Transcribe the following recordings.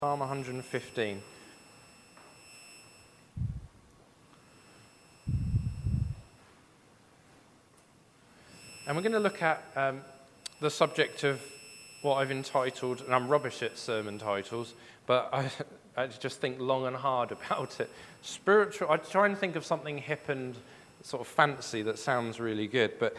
Psalm 115. And we're going to look at the subject of what I've entitled, and I'm rubbish at sermon titles, but I just think long and hard about it. Spiritual, I try and think of something hip and sort of fancy that sounds really good, but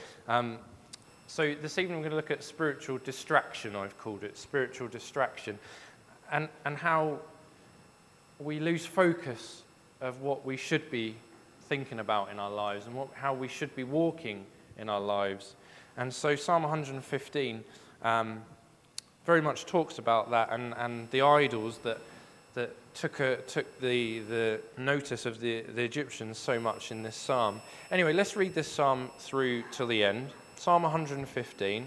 so this evening we're going to look at spiritual distraction, I've called it, spiritual distraction. And how we lose focus of what we should be thinking about in our lives and how we should be walking in our lives. And so Psalm 115 very much talks about that and the idols that took the notice of the Egyptians so much in this psalm. Anyway, let's read this psalm through till the end. Psalm 115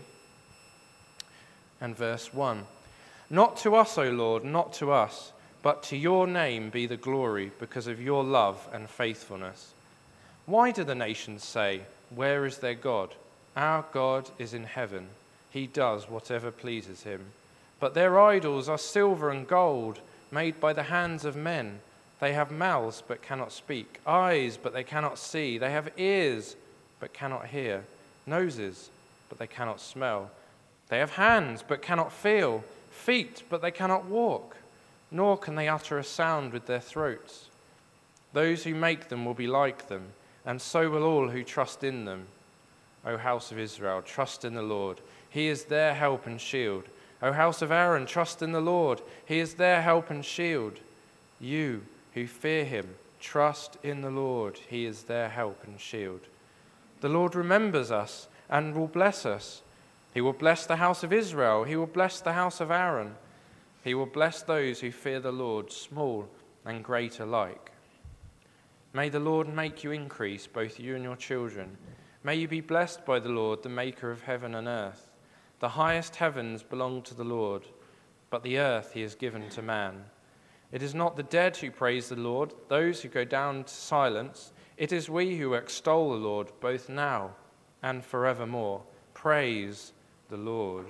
and verse 1. Not to us, O Lord, not to us, but to your name be the glory because of your love and faithfulness. Why do the nations say, where is their God? Our God is in heaven. He does whatever pleases him. But their idols are silver and gold, made by the hands of men. They have mouths but cannot speak, eyes but they cannot see. They have ears but cannot hear, noses but they cannot smell. They have hands but cannot feel, feet, but they cannot walk, nor can they utter a sound with their throats. Those who make them will be like them, and so will all who trust in them. O house of Israel, trust in the Lord. He is their help and shield. O house of Aaron, trust in the Lord. He is their help and shield. You who fear him, trust in the Lord. He is their help and shield. The Lord remembers us and will bless us. He will bless the house of Israel. He will bless the house of Aaron. He will bless those who fear the Lord, small and great alike. May the Lord make you increase, both you and your children. May you be blessed by the Lord, the maker of heaven and earth. The highest heavens belong to the Lord, but the earth he has given to man. It is not the dead who praise the Lord, those who go down to silence. It is we who extol the Lord, both now and forevermore. Praise the Lord.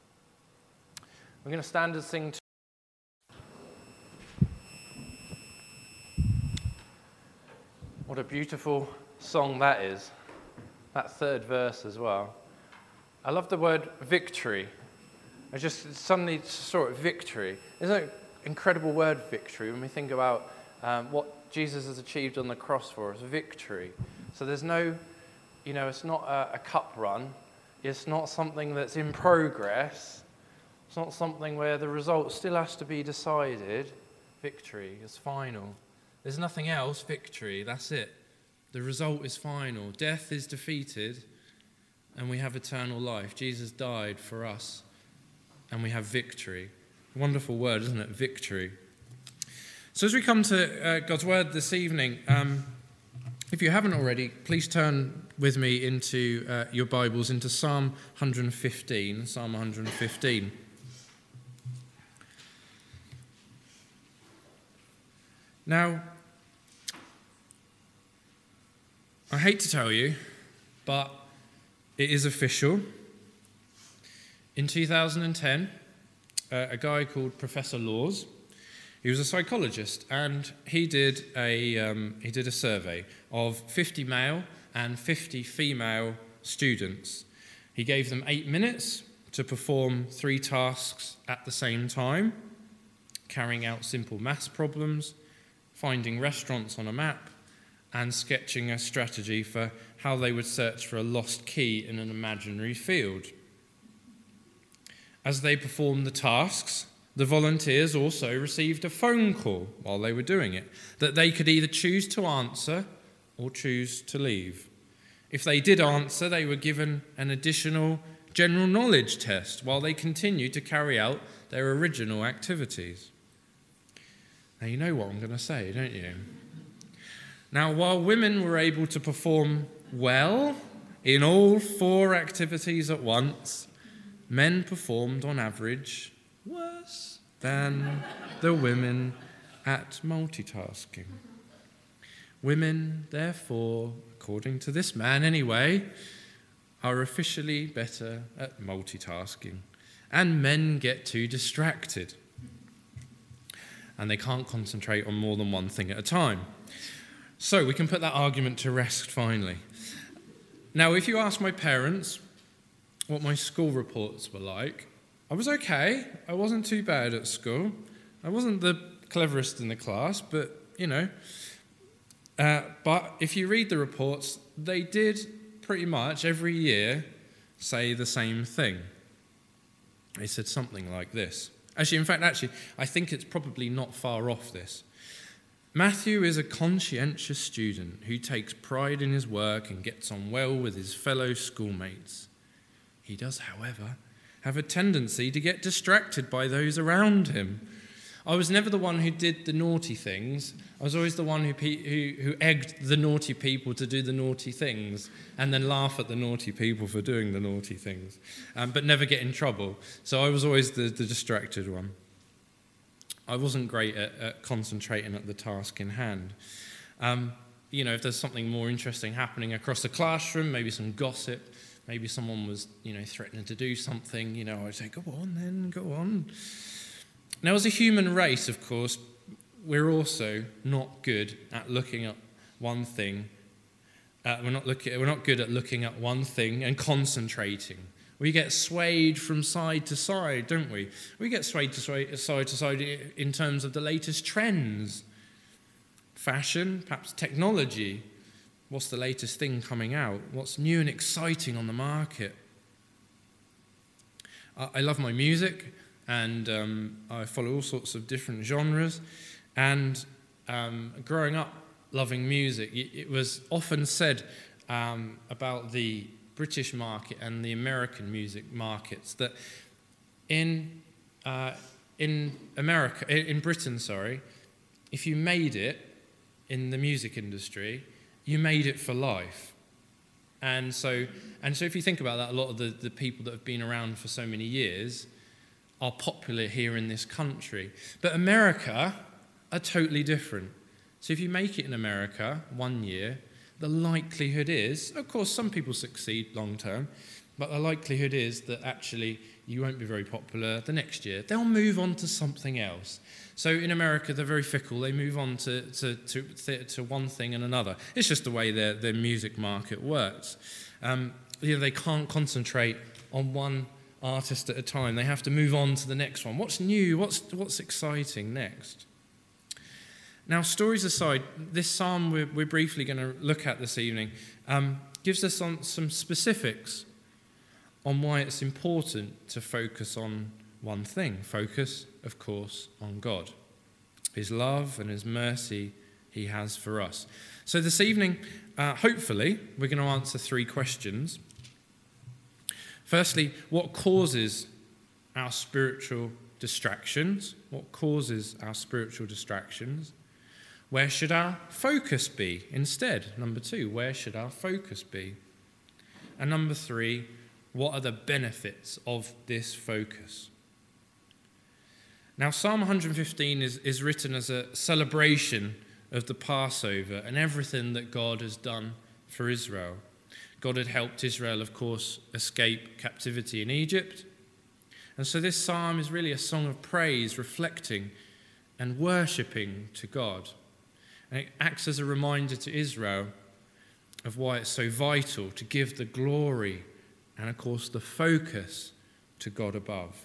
We're going to stand and sing. What a beautiful song that is. That third verse as well. I love the word victory. I just suddenly saw it, victory. Isn't it an incredible word, victory, when we think about what Jesus has achieved on the cross for us? Victory. So there's no, it's not a cup run. It's not something that's in progress. It's not something where the result still has to be decided. Victory is final. There's nothing else. Victory, that's it. The result is final. Death is defeated, and we have eternal life. Jesus died for us, and we have victory. Wonderful word, isn't it? Victory. So as we come to God's word this evening, if you haven't already, please turn with me into your Bibles, into Psalm 115. Psalm 115. Now, I hate to tell you, but it is official. In 2010, a guy called Professor Laws, he was a psychologist, and he did a survey of 50 male and 50 female students. He gave them 8 minutes to perform 3 tasks at the same time: carrying out simple maths problems, finding restaurants on a map, and sketching a strategy for how they would search for a lost key in an imaginary field. As they performed the tasks, the volunteers also received a phone call while they were doing it, that they could either choose to answer or choose to leave. If they did answer, they were given an additional general knowledge test while they continued to carry out their original activities. Now, you know what I'm going to say, don't you? Now, while women were able to perform well in all 4 activities at once, men performed on average worse than the women at multitasking. Women, therefore, according to this man anyway, are officially better at multitasking, and men get too distracted. and they can't concentrate on more than one thing at a time. So we can put that argument to rest finally. Now, if you ask my parents what my school reports were like, I was okay. I wasn't too bad at school. I wasn't the cleverest in the class, but, but if you read the reports, they did pretty much every year say the same thing. They said something like this. Actually, I think it's probably not far off this. Matthew is a conscientious student who takes pride in his work and gets on well with his fellow schoolmates. He does, however, have a tendency to get distracted by those around him. I was never the one who did the naughty things. I was always the one who egged the naughty people to do the naughty things and then laugh at the naughty people for doing the naughty things, but never get in trouble. So I was always the distracted one. I wasn't great at concentrating at the task in hand. If there's something more interesting happening across the classroom, maybe some gossip, maybe someone was, threatening to do something, I'd say, go on. Now, as a human race, of course, we're also not good at looking at one thing. We're not good at looking at one thing and concentrating. We get swayed from side to side, don't we? We get swayed to side in terms of the latest trends. Fashion, perhaps technology. What's the latest thing coming out? What's new and exciting on the market? I love my music, and I follow all sorts of different genres. And growing up loving music, it was often said about the British market and the American music markets that in Britain, if you made it in the music industry, you made it for life. And so if you think about that, a lot of the people that have been around for so many years are popular here in this country. But America are totally different. So if you make it in America 1 year, the likelihood is, of course, some people succeed long term, but the likelihood is that actually you won't be very popular the next year. They'll move on to something else. So in America, they're very fickle. They move on to one thing and another. It's just the way their music market works. They can't concentrate on one artist at a time. They have to move on to the next one. What's new? What's exciting next? Now, stories aside, this psalm we're briefly going to look at this evening gives us some specifics on why it's important to focus on one thing. Focus, of course, on God, his love and his mercy he has for us. So this evening, hopefully, we're going to answer 3 questions. Firstly, what causes our spiritual distractions? What causes our spiritual distractions? Where should our focus be instead? Number 2, where should our focus be? And number 3, what are the benefits of this focus? Now, Psalm 115 is written as a celebration of the Passover and everything that God has done for Israel. God had helped Israel, of course, escape captivity in Egypt. And so this psalm is really a song of praise, reflecting and worshipping to God. And it acts as a reminder to Israel of why it's so vital to give the glory and, of course, the focus to God above.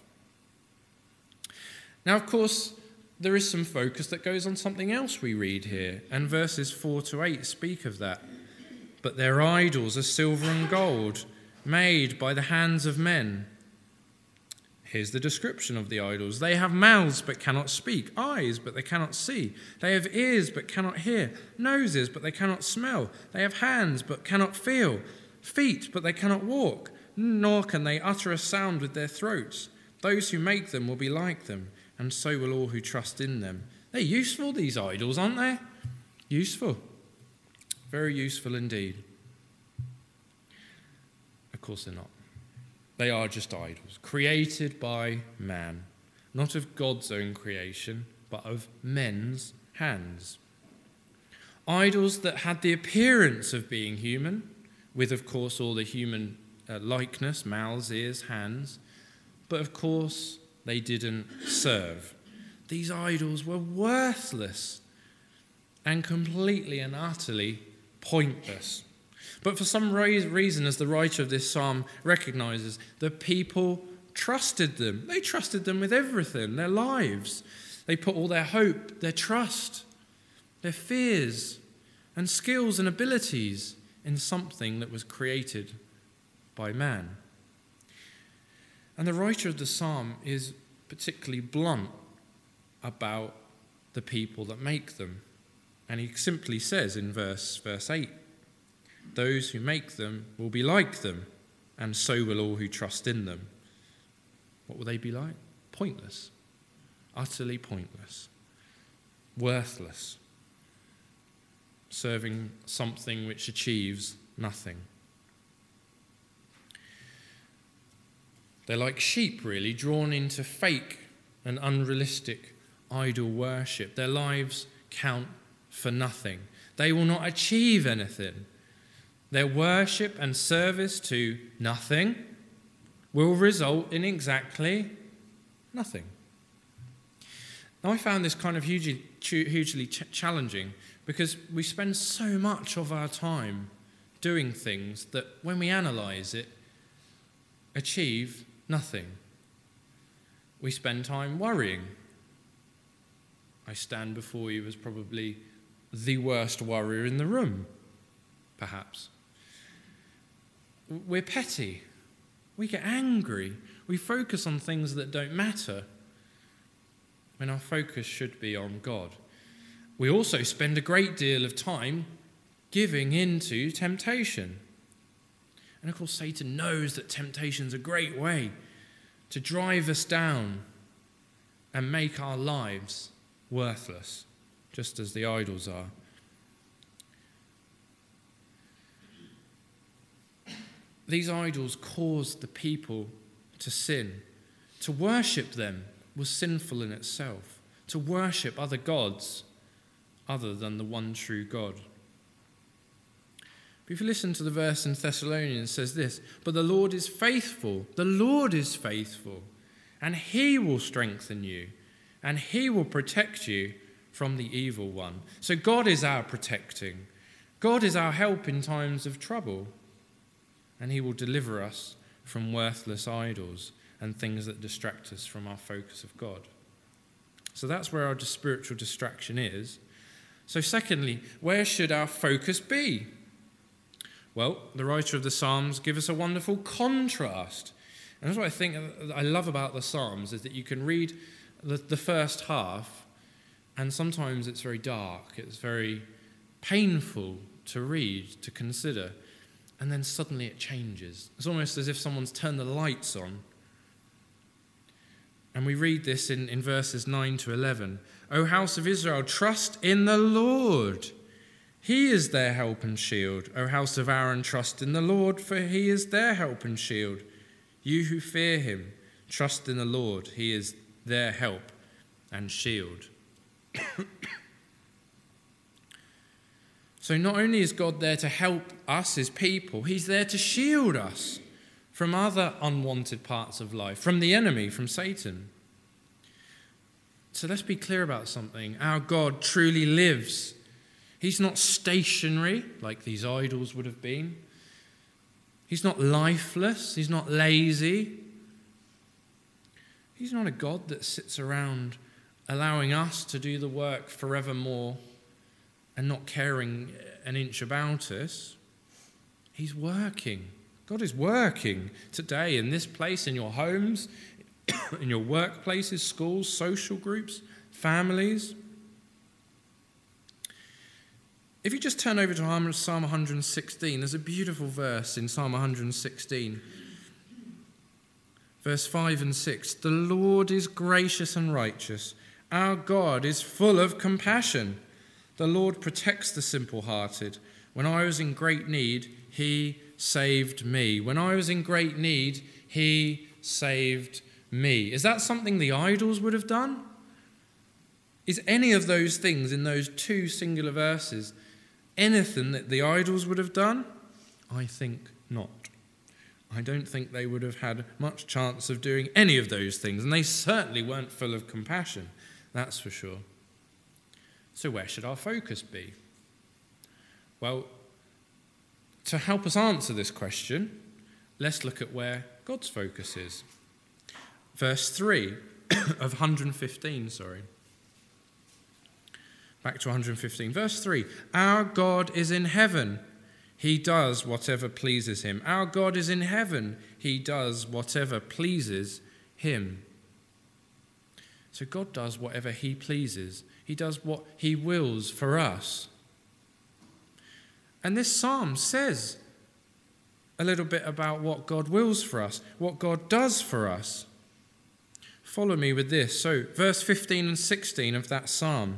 Now, of course, there is some focus that goes on something else we read here, and verses 4 to 8 speak of that. But their idols are silver and gold, made by the hands of men. Here's the description of the idols. They have mouths but cannot speak, eyes but they cannot see. They have ears but cannot hear, noses but they cannot smell. They have hands but cannot feel, feet but they cannot walk, nor can they utter a sound with their throats. Those who make them will be like them, and so will all who trust in them. They're useful, these idols, aren't they? Useful. Very useful indeed. Of course they're not. They are just idols, created by man, not of God's own creation, but of men's hands. Idols that had the appearance of being human, with, of course, all the human likeness, mouths, ears, hands, but, of course, they didn't serve. these idols were worthless and completely and utterly pointless. But for some reason, as the writer of this psalm recognizes, the people trusted them. They trusted them with everything, their lives. They put all their hope, their trust, their fears and skills and abilities in something that was created by man. And the writer of the psalm is particularly blunt about the people that make them. And he simply says in verse 8, those who make them will be like them, and so will all who trust in them. What will they be like? Pointless. Utterly pointless. Worthless. Serving something which achieves nothing. They're like sheep, really, drawn into fake and unrealistic idol worship. Their lives count for nothing. They will not achieve anything. Their worship and service to nothing will result in exactly nothing. Now, I found this kind of hugely challenging because we spend so much of our time doing things that, when we analyse it, achieve nothing. We spend time worrying. I stand before you as probably the worst worrier in the room, perhaps. We're petty. We get angry. We focus on things that don't matter when our focus should be on God. We also spend a great deal of time giving into temptation. And of course, Satan knows that temptation's a great way to drive us down and make our lives worthless, just as the idols are. These idols caused the people to sin. To worship them was sinful in itself. To worship other gods other than the one true God. But if you listen to the verse in Thessalonians, it says this, but the Lord is faithful. The Lord is faithful, and he will strengthen you, and he will protect you from the evil one. So God is our protecting. God is our help in times of trouble. And he will deliver us from worthless idols and things that distract us from our focus of God. So that's where our spiritual distraction is. So secondly, where should our focus be? Well, the writer of the Psalms gives us a wonderful contrast. And that's what I think I love about the Psalms, is that you can read the first half, and sometimes it's very dark, it's very painful to read, to consider. And then suddenly it changes. It's almost as if someone's turned the lights on. And we read this in verses 9 to 11. O house of Israel, trust in the Lord. He is their help and shield. O house of Aaron, trust in the Lord, for he is their help and shield. You who fear him, trust in the Lord. He is their help and shield. So not only is God there to help us, his people, he's there to shield us from other unwanted parts of life, from the enemy, from Satan. So let's be clear about something. Our God truly lives. He's not stationary like these idols would have been. He's not lifeless. He's not lazy. He's not a God that sits around allowing us to do the work forevermore and not caring an inch about us. He's working. God is working today in this place, in your homes, in your workplaces, schools, social groups, families. If you just turn over to Psalm 116, there's a beautiful verse in Psalm 116. Verse 5 and 6. The Lord is gracious and righteous. Our God is full of compassion. The Lord protects the simple-hearted. When I was in great need, he saved me. When I was in great need, he saved me. Is that something the idols would have done? Is any of those things in those two singular verses anything that the idols would have done? I think not. I don't think they would have had much chance of doing any of those things, and they certainly weren't full of compassion. that's for sure. So where should our focus be? Well, to help us answer this question, let's look at where God's focus is. Verse 3 of 115, Back to 115. Verse 3, our God is in heaven. He does whatever pleases him. Our God is in heaven. He does whatever pleases him. So God does whatever he pleases. He does what he wills for us. And this psalm says a little bit about what God wills for us, what God does for us. Follow me with this. So, verse 15 and 16 of that psalm.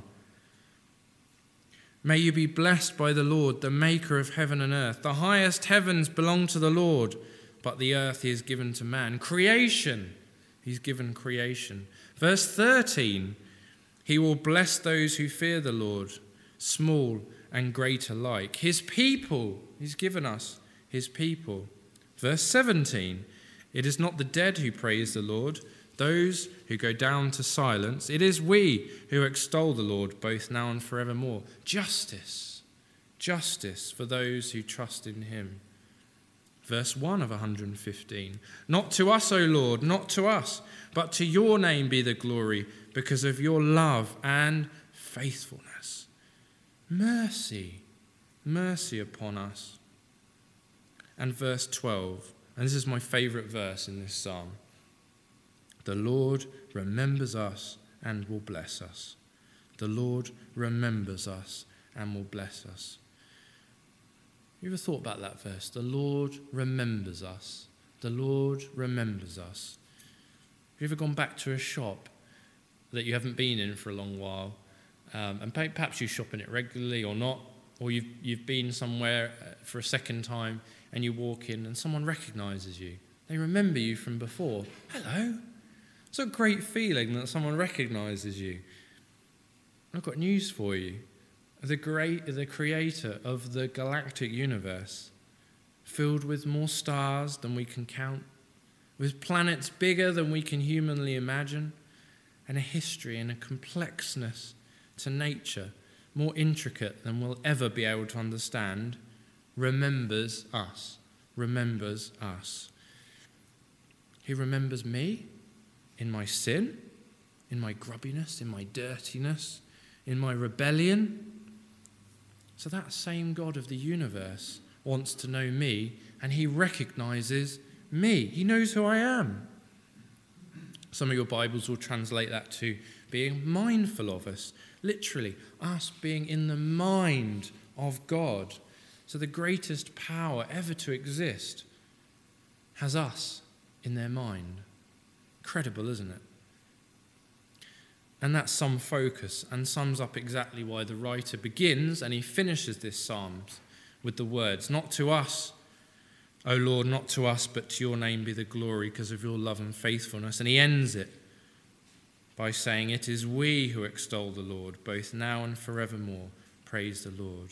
May you be blessed by the Lord, the maker of heaven and earth. The highest heavens belong to the Lord, but the earth he has given to man. Creation, he's given creation. Verse 13, he will bless those who fear the Lord, small and great alike. His people, he's given us his people. Verse 17, it is not the dead who praise the Lord, those who go down to silence. It is we who extol the Lord both now and forevermore. Justice for those who trust in him. Verse 1 of 115. Not to us, O Lord, not to us, but to your name be the glory because of your love and faithfulness. Mercy upon us. And verse 12, and this is my favourite verse in this psalm. The Lord remembers us and will bless us. The Lord remembers us and will bless us. You ever thought about that verse? The Lord remembers us. The Lord remembers us. Have you ever gone back to a shop that you haven't been in for a long while, and perhaps you shop in it regularly or not, or you've been somewhere for a second time and you walk in and someone recognises you. They remember you from before. Hello. It's a great feeling that someone recognises you. I've got news for you. The creator of the galactic universe, filled with more stars than we can count, with planets bigger than we can humanly imagine, and a history and a complexness to nature more intricate than we'll ever be able to understand, remembers us. He remembers me in my sin, in my grubbiness, in my dirtiness, in my rebellion. So that same God of the universe wants to know me, and he recognizes me. He knows who I am. Some of your Bibles will translate that to being mindful of us. Literally, us being in the mind of God. So the greatest power ever to exist has us in their mind. Incredible, isn't it? And that's some focus and sums up exactly why the writer begins and he finishes this psalm with the words, not to us, O Lord, not to us, but to your name be the glory because of your love and faithfulness. And he ends it by saying, it is we who extol the Lord, both now and forevermore. Praise the Lord.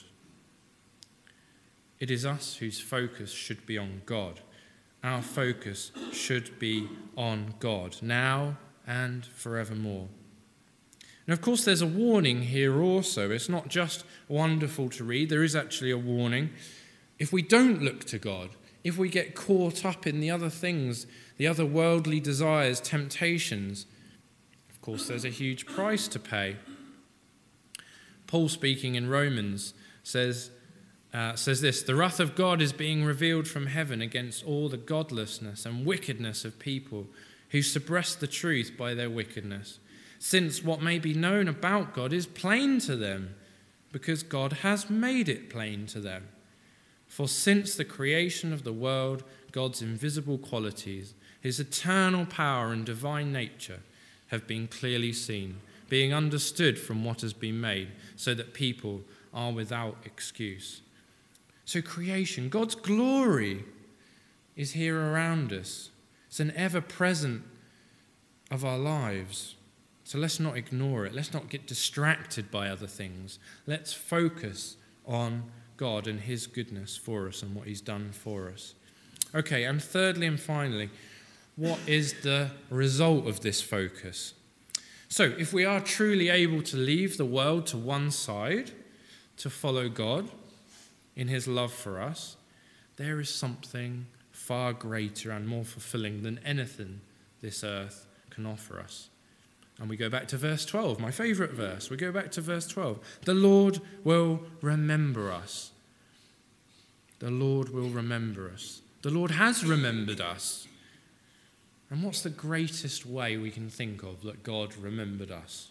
It is us whose focus should be on God. Our focus should be on God, now and forevermore. And of course, there's a warning here also. It's not just wonderful to read. There is actually a warning. If we don't look to God, if we get caught up in the other things, the other worldly desires, temptations, of course, there's a huge price to pay. Paul, speaking in Romans, says this, the wrath of God is being revealed from heaven against all the godlessness and wickedness of people who suppress the truth by their wickedness, since what may be known about God is plain to them, because God has made it plain to them. For since the creation of the world, God's invisible qualities, his eternal power and divine nature have been clearly seen, being understood from what has been made, so that people are without excuse. So creation, God's glory, is here around us. It's an ever-present of our lives. So let's not ignore it. Let's not get distracted by other things. Let's focus on God and his goodness for us and what he's done for us. Okay, and thirdly and finally, what is the result of this focus? So if we are truly able to leave the world to one side to follow God in his love for us, there is something far greater and more fulfilling than anything this earth can offer us. And we go back to verse 12, my favourite verse. We go back to verse 12. The Lord will remember us. The Lord will remember us. The Lord has remembered us. And what's the greatest way we can think of that God remembered us?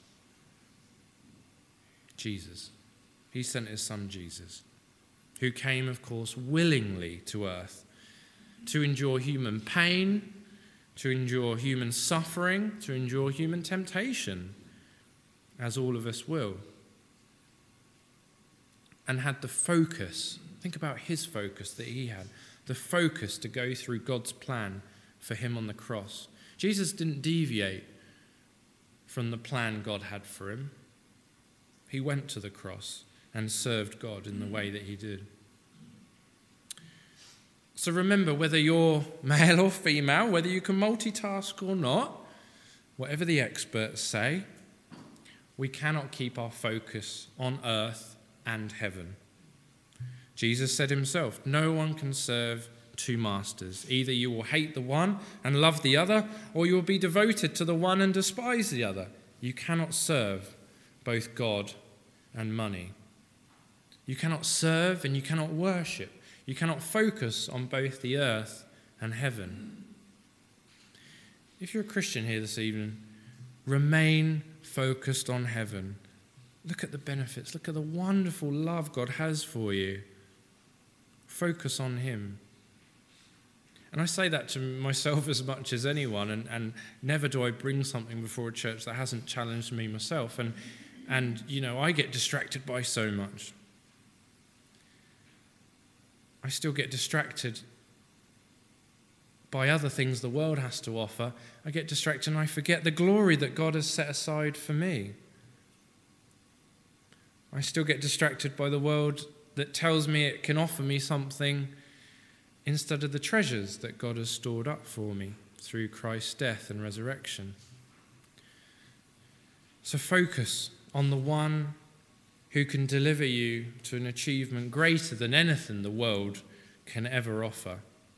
Jesus. He sent his son Jesus, who came, of course, willingly to earth to endure human pain, to endure human suffering, to endure human temptation, as all of us will. And had the focus, think about his focus that he had, the focus to go through God's plan for him on the cross. Jesus didn't deviate from the plan God had for him. He went to the cross and served God in the way that he did. So remember, whether you're male or female, whether you can multitask or not, whatever the experts say, we cannot keep our focus on earth and heaven. Jesus said himself, no one can serve two masters. Either you will hate the one and love the other, or you will be devoted to the one and despise the other. You cannot serve both God and money. You cannot serve and you cannot worship. You cannot focus on both the earth and heaven. If you're a Christian here this evening, remain focused on heaven. Look at the benefits. Look at the wonderful love God has for you. Focus on him. And I say that to myself as much as anyone, and never do I bring something before a church that hasn't challenged me myself. And you know, I get distracted by so much. I still get distracted by other things the world has to offer. I get distracted and I forget the glory that God has set aside for me. I still get distracted by the world that tells me it can offer me something instead of the treasures that God has stored up for me through Christ's death and resurrection. So focus on the one who can deliver you to an achievement greater than anything the world can ever offer.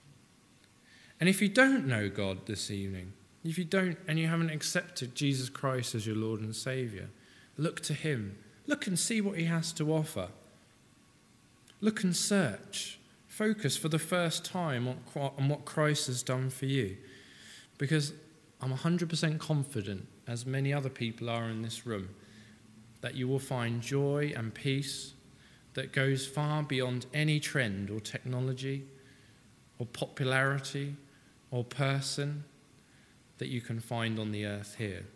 And if you don't know God this evening, if you don't and you haven't accepted Jesus Christ as your Lord and Saviour, look to him. Look and see what he has to offer. Look and search. Focus for the first time on what Christ has done for you. Because I'm 100% confident, as many other people are in this room, that you will find joy and peace that goes far beyond any trend or technology or popularity or person that you can find on the earth here.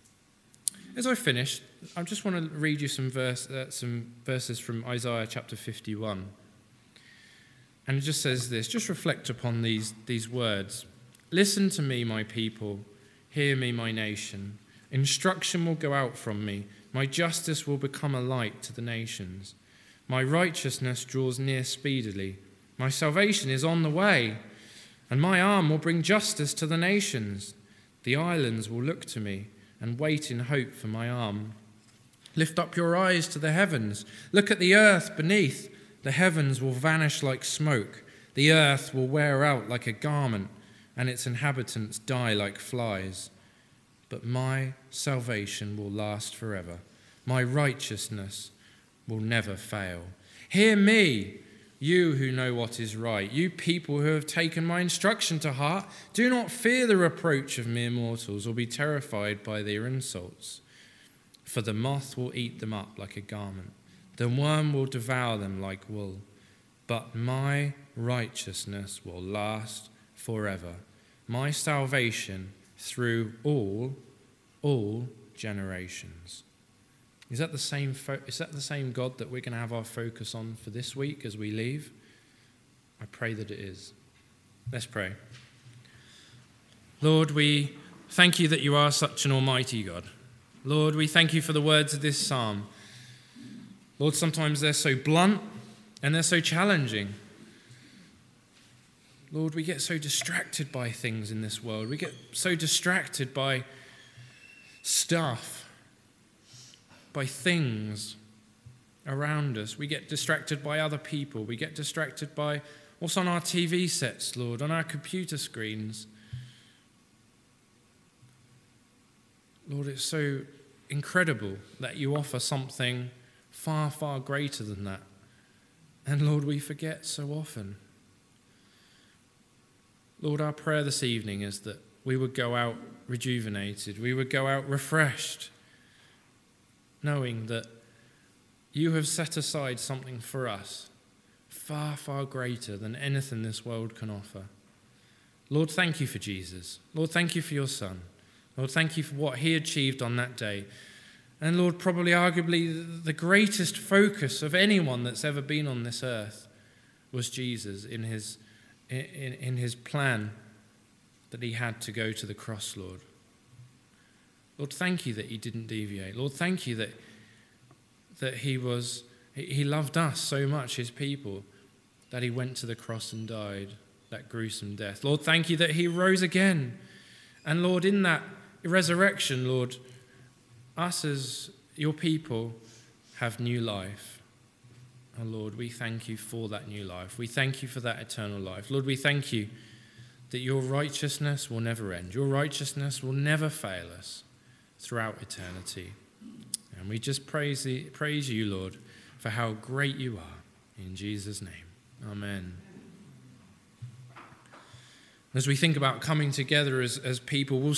As I finish, I just want to read you some verses from Isaiah chapter 51. And it just says this, just reflect upon these words. Listen to me, my people. Hear me, my nation. Instruction will go out from me. My justice will become a light to the nations. My righteousness draws near speedily. My salvation is on the way, and my arm will bring justice to the nations. The islands will look to me and wait in hope for my arm. Lift up your eyes to the heavens. Look at the earth beneath. The heavens will vanish like smoke. The earth will wear out like a garment, and its inhabitants die like flies. But my salvation will last forever. My righteousness will never fail. Hear me, you who know what is right, you people who have taken my instruction to heart. Do not fear the reproach of mere mortals or be terrified by their insults. For the moth will eat them up like a garment. The worm will devour them like wool. But my righteousness will last forever. My salvation through all generations. Is that the same God that we're going to have our focus on for this week as we leave? I pray that it is. Let's pray. Lord, we thank you that you are such an almighty God. Lord, we thank you for the words of this psalm. Lord, sometimes they're so blunt and they're so challenging. Lord, we get so distracted by things in this world. We get so distracted by stuff by things around us. We get distracted by other people. We get distracted by what's on our TV sets, Lord, on our computer screens. Lord, it's so incredible that you offer something far, far greater than that. And Lord, we forget so often. Lord, our prayer this evening is that we would go out rejuvenated. We would go out refreshed, knowing that you have set aside something for us far, far greater than anything this world can offer. Lord, thank you for Jesus. Lord, thank you for your Son. Lord, thank you for what he achieved on that day. And Lord, probably arguably the greatest focus of anyone that's ever been on this earth was Jesus in his plan that he had to go to the cross, Lord. Lord, thank you that he didn't deviate. Lord, thank you that he loved us so much, his people, that he went to the cross and died that gruesome death. Lord, thank you that he rose again. And Lord, in that resurrection, Lord, us as your people have new life. Oh Lord, we thank you for that new life. We thank you for that eternal life. Lord, we thank you that your righteousness will never end. Your righteousness will never fail us throughout eternity. And we just praise you, Lord, for how great you are. In Jesus' name, amen. As we think about coming together as people, we'll